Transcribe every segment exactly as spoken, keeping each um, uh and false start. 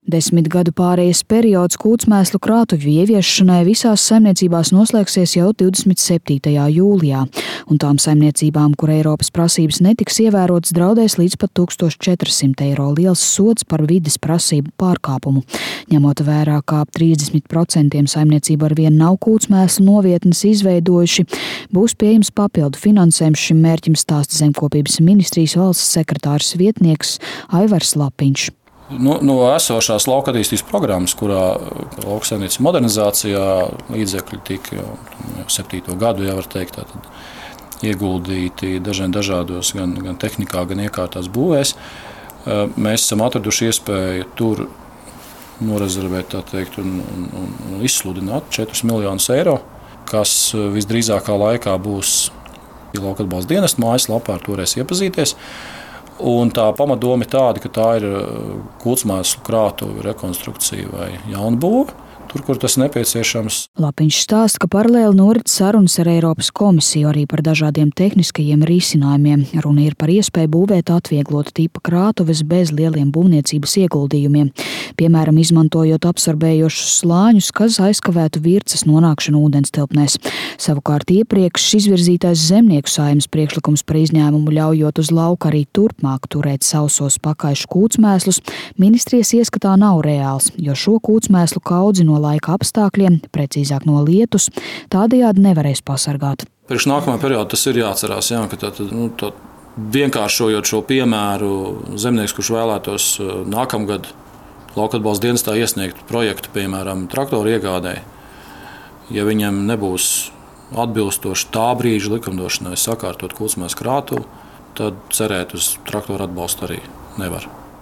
Desmit gadu pārejas periods kūtsmēslu krātuvju ieviešanai visās saimniecībās noslēgsies jau divdesmit septītajā jūlijā, un tām saimniecībām, kur Eiropas prasības netiks ievērotas, draudēs līdz pat tūkstoš četri simti eiro liels sods par vides prasību pārkāpumu. Ņemot vērā, kā ap trīsdesmit procentiem saimniecību ar vienu nav kūtsmēslu novietnes izveidojuši, būs pieejams papildu finansējums šim mērķim, stāsta Zemkopības ministrijas valsts sekretārs vietnieks Aivars Lapiņš. No, no esošās lauka attīstības programmas, kurā lauksaimniecības modernizācijā līdzekļi tika jau, jau septīto gadu, jau var teikt, tātad ieguldīti dažiem dažādos gan, gan tehnikā, gan iekārtās būvēs. Mēs esam atraduši iespēju tur norezervēt, tā teikt, un, un, un izsludināt četrus miljonus eiro, kas visdrīzākā laikā būs lauka atbalsta dienesta mājaslapā, ar to varēs iepazīties. Un tā pamatdoma ir tāda, ka tā ir kūtsmēslu krātuve rekonstrukcija vai jaunbūve, tur, kur tas nepieciešams. Lapiņš stāsta, ka paralēli norit sarunas ar Eiropas komisiju arī par dažādiem tehniskajiem risinājumiem. Runa ir par iespēju būvēt atvieglota tipa krātuves bez lieliem būvniecības ieguldījumiem, piemēram, izmantojot absorbējošus slāņus, kas aizkavētu virces nonākšanu ūdenstilpnēs. Savukārt iepriekš izvirzītais Zemnieku saeimas priekšlikums par izņēmumu ļaujot uz lauka arī turpmāk turēt sausos pakaišu kūtsmēslus, ministrijas ieskatā nav reāls, jo šo kūtsmēslu kaudzi no laika apstākļiem, precīzāk no lietus, tādējādi nevarēs pasargāt. Priekš nākamā perioda tas ir jāatcerās, jā, ka tā, nu, tā vienkāršojot šo piemēru, zemnieks, kurš vēlētos nākamgad lauka atbalsta dienestā iesniegt projektu, piemēram, traktoru iegādēji, ja viņam nebūs atbilstoši tā brīža likumdošanai sakārtot kūtsmēslu krātuvi, tad cerēt uz traktoru atbalstu arī nevar.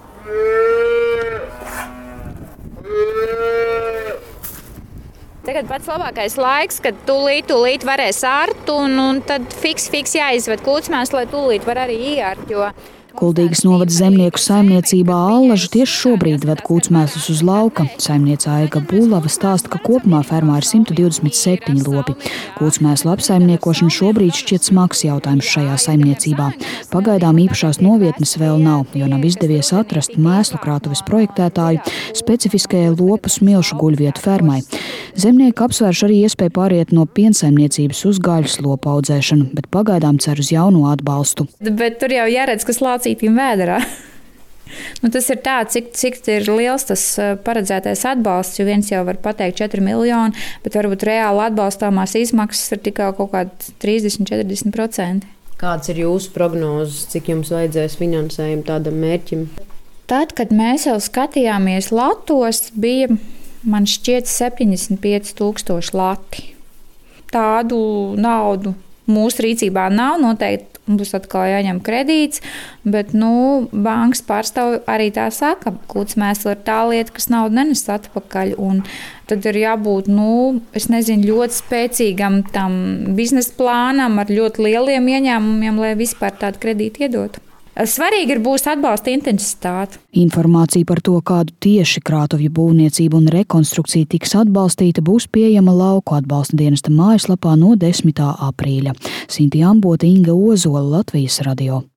Tagad pats labākais laiks, kad tūlīt, tūlīt varēs ārt, un, un tad fiks, fiks jāizved kūtsmēslu, lai tūlīt var arī ieārt, jo Kuldīgas novada zemnieku saimniecībā Allaža tieši šobrīd ved kūtsmēslus uz lauka. Saimniece Aiga Bulava stāsta, ka kopumā fermā ir simt divdesmit septiņi lopi. Kūtsmēslu apsaimniekošana šobrīd šķiet smags jautājums šajā saimniecībā. Pagaidām īpašās novietnes vēl nav, jo nav izdevies atrast mēslu krātuves projektētāju specifiskajai lopu smilšu guļvietu fermai. Zemnieki apsvērš arī iespēju pāriet no piensaimniecības uz gaļas lopu audzēšanu, bet pagaidām cer uz jauno atbalstu. Bet tur jau jāredz, kas lācītim vēderā. Nu, tas ir tā, cik, cik ir liels tas paredzētais atbalsts, jo viens jau var pateikt četri miljoni, bet varbūt reāli atbalstāmās izmaksas ir tikai kaut kādi trīsdesmit līdz četrdesmit procenti. Kāds ir jūsu prognozes, cik jums vajadzēs finansējumu tādam mērķim? Tad, kad mēs jau skatījāmies latos, bija, man šķiet, septiņdesmit pieci tūkstoši lati. Tādu naudu mūsu rīcībā nav, noteikti būs atkal jāņem kredīts, bet nu, bankas pārstāvji arī tā saka, kūtsmēsli ir tā lieta, kas naudu nenes atpakaļ, un tad ir jābūt, nu, es nezinu, ļoti spēcīgam tam biznesa plānam ar ļoti lieliem ieņēmumiem, lai vispār tādu kredītu iedotu. Svarīgi ir būs atbalsta intensitāte. Informācija par to, kādu tieši krātuvju būvniecību un rekonstrukciju tiks atbalstīta, būs pieejama lauku atbalsta dienesta mājaslapā no desmitā aprīļa. Sinti Ambote, Inga Ozola, Latvijas radio.